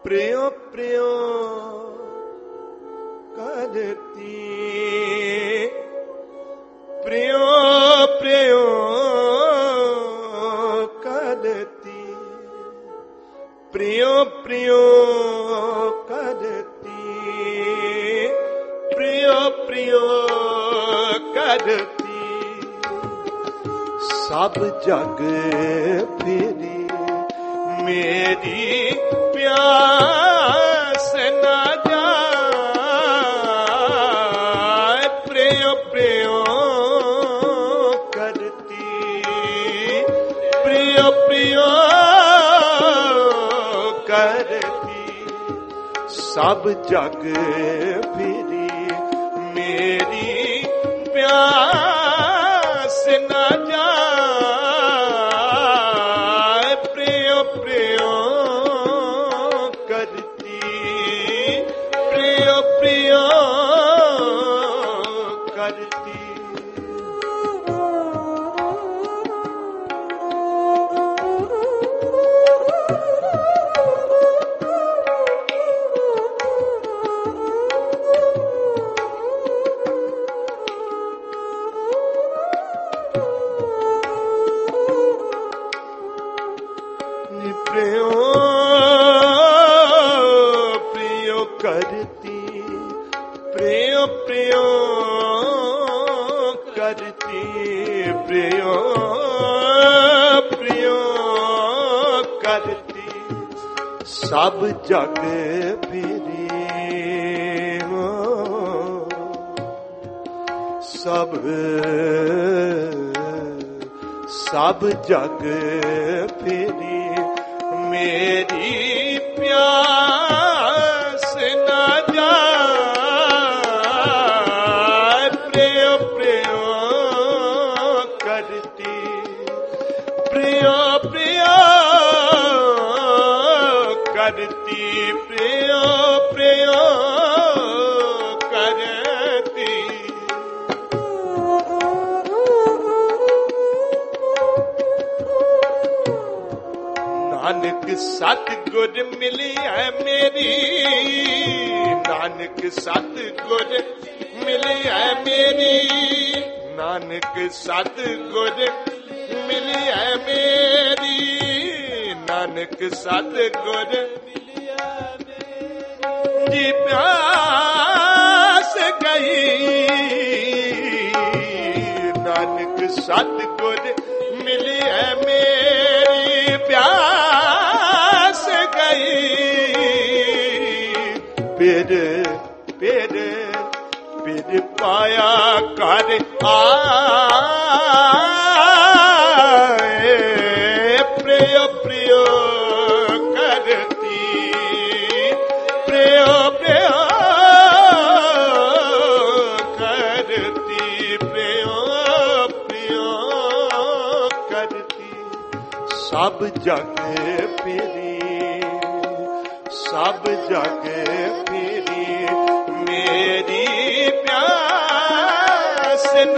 प्रियो प्रियो करती, प्रियो प्रियो करती, प्रियो प्रियो करती, प्रियो प्रियो करती। सब जग फिरी मेरी प्यास न जाए, प्रियो प्रियो करती, प्रियो प्रियो करती। सब जग फिरी मेरी प्यास न जाए, प्रियो प्रियो करती, प्रियो प्रियो करती। प्रियो प्रियो करती, प्रियो प्रियो करती, प्रियो प्रियो करती। सब जग फिरी हो, सब जग फिरी मेरी प्यास न जाए, प्रियो प्रियो करती, प्रियो प्रियो करती, प्रियो प्रियो करती। नानक सतगुर मिली है मेरी, नानक सतगुर मिली है मेरी, नानक सतगुर मिली है मेरी, नानक सतगुर मिली है मेरी। जी प्यास गई, नानक सतगुर मिली है मेरी, प्यास गई। फिर पाया कर आए, प्रियो प्रियो करती, प्रियो प्रियो करती, प्रियो प्रियो करती। सब जग फिरी, सब जग फिरी मेरी प्यास न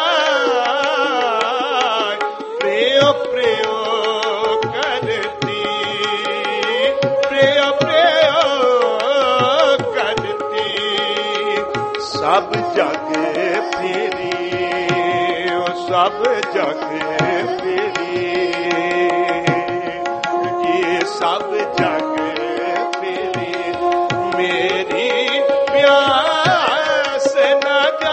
जाए, प्रियो प्रियो करती, प्रियो प्रियो करती। सब जग फिरी, सब जग फिरी, सब जग फिरी मेरी प्यास न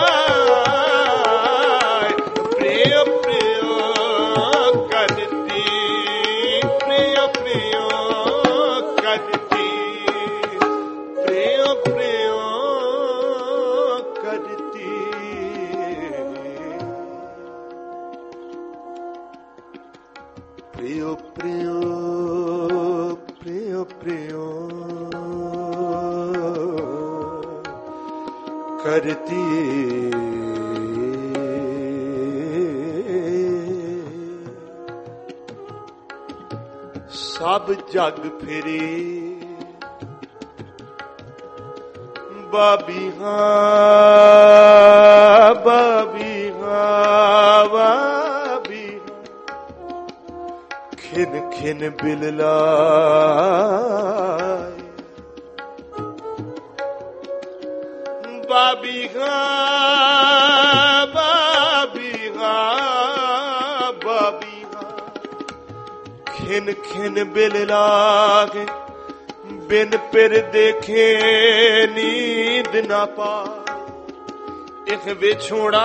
जाए, प्रियो प्रियो करती, प्रियो प्रियो करती, प्रियो प्रियो करती। प्रियो प्रियो प्रियो प्रियो करती। सब जग फिरी बाबी हाँ, बाबी हाँ, बाबी खिन खिन बिललाए, बाबीगा बाबीगा बाबीगा खिन खिन बिल लागे बिन पिर देखे नींद ना पा एक बिछोड़ा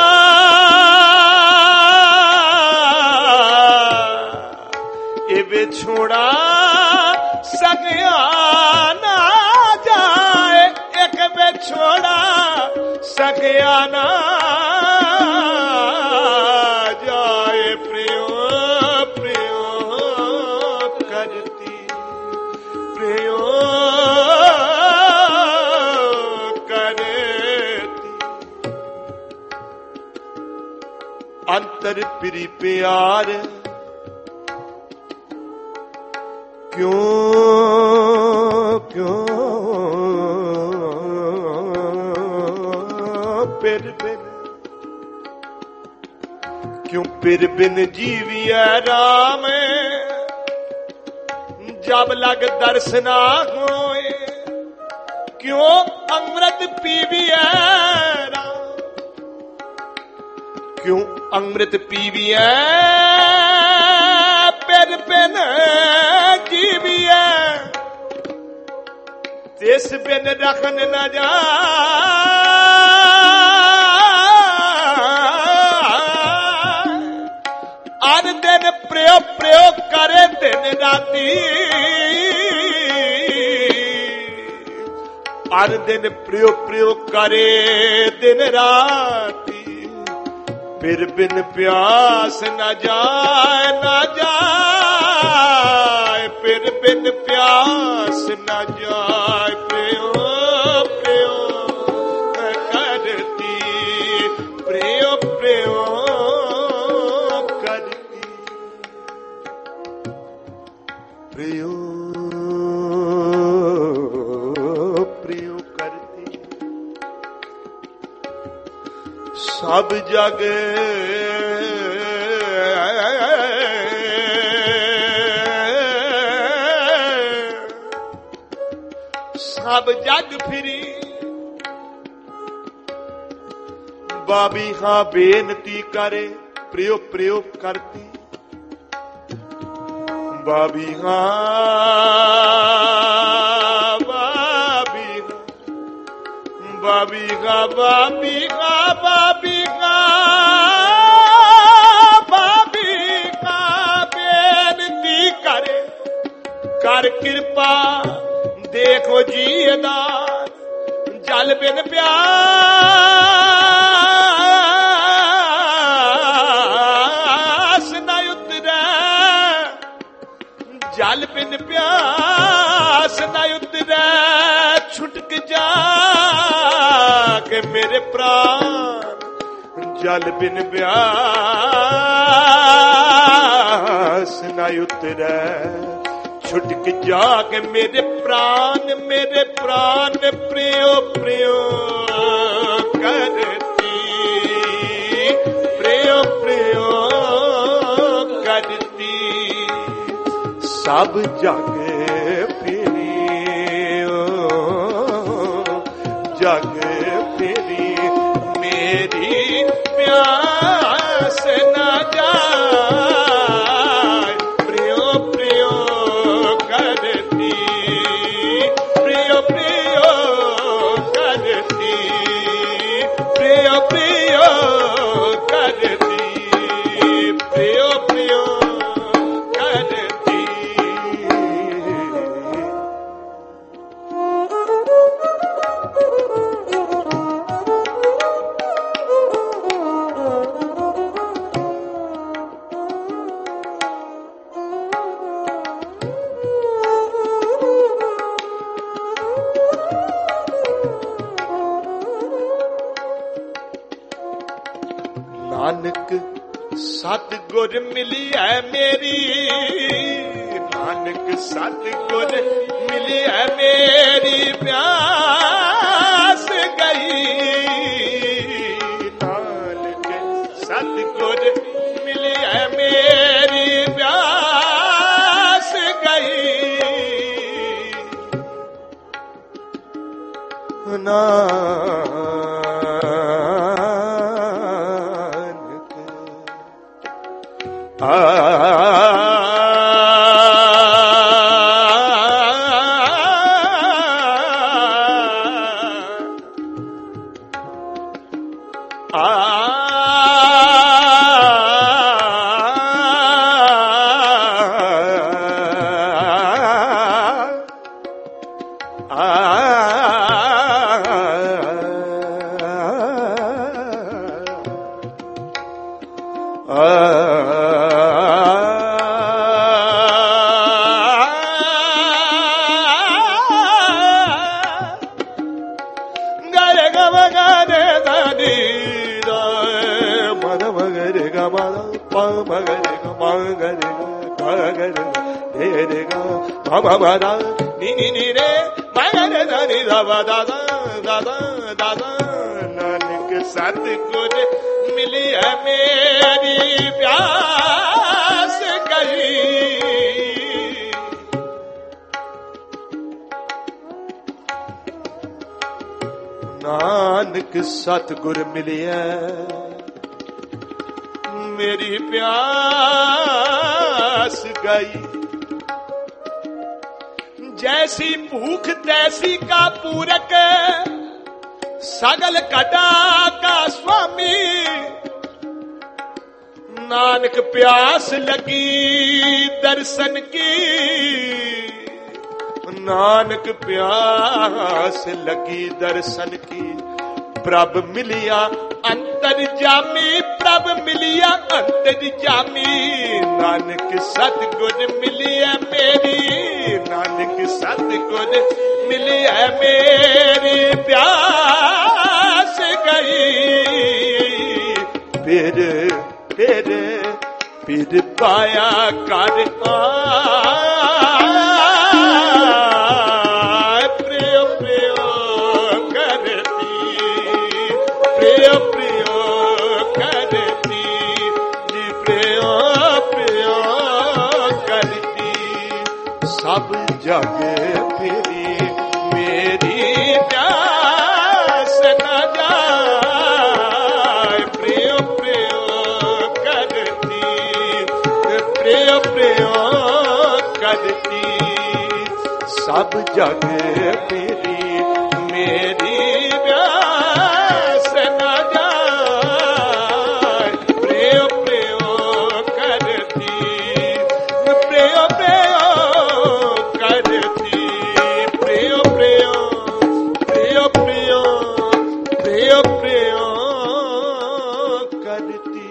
ये बिछोड़ा सगया ना जाए एक बिछोड़ा सगया ना जाए प्रियो प्रियो करती प्रियो करती अंतर प्री प्यार क्यों क्यों पिर बिन क्यों पिर बिन जीविया राम जब लग दर्शना होए क्यों अमृत पीविया राम क्यों अमृत पीविया पिर बिन जीविया तिस बिन रखन न जा अर दिन प्रयोग प्रयोग करे दिन राती अर दिन प्रयोग प्रयोग करे दिन राती फिर बिन प्यास न जाए न जाए फिर बिन प्यास न जाए प्रियो प्रियो करती प्रियो प्रियो करती प्रियो प्रियो करती सब जग सब जग फिरी बाबी हाँ बेनती करे प्रियो प्रियो करती बाबी हाँ बाबी बाबी गा बाबी गा बाबी गा बाबी गा बेनती करे कर कृपा देखो जीदार जल बिन प्यास न उतरे जल बिन प्यास न उतरे छुटक जा के मेरे प्राण जल बिन प्यास न उतरे छुटक जाग मेरे प्राण प्रियो प्रियो करती प्रियो प्रियो करती सब जग फिरी जग फिरी मेरी प्यास न जाए नानक सतगुर मिली है मेरी नानक सतगुर मिली है मेरी प्यास गई नानक सतगुर मिली है मेरी प्यास गई नानक नानक सतगुर मिली है मेरी प्यास गई। नानक सतगुर मिली है मेरी प्यास गई। जैसी भूख तैसी का पूरक सगल कटा का स्वामी। नानक प्यास लगी दर्शन की। नानक प्यास लगी दर्शन की। प्रभ मिलिया अंतर जामी, प्रभ मिलिया अंतर जामी। नानक सतगुर मिली है मेरी, नानक सतगुर मिली है मेरी प्यास गई। फिर पाया कर प्रिय प्रिय करती, प्रिय प्रिय करती जी, प्रिय प्रिय करती। सब जग फिरी मेरी प्यास न जाए। प्रिय प्रिय करती, प्रिय प्रिय करती। सब जग फिरी मेरी प्यास न जाए। प्रिय प्रिय करती, प्रिय प्रिय करती। प्रिय प्रिय प्रिय प्रिय प्रिय प्रिय करती।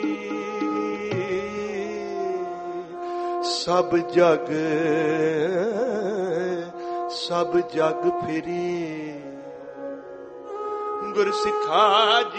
सब जग फिरी गुर सिखा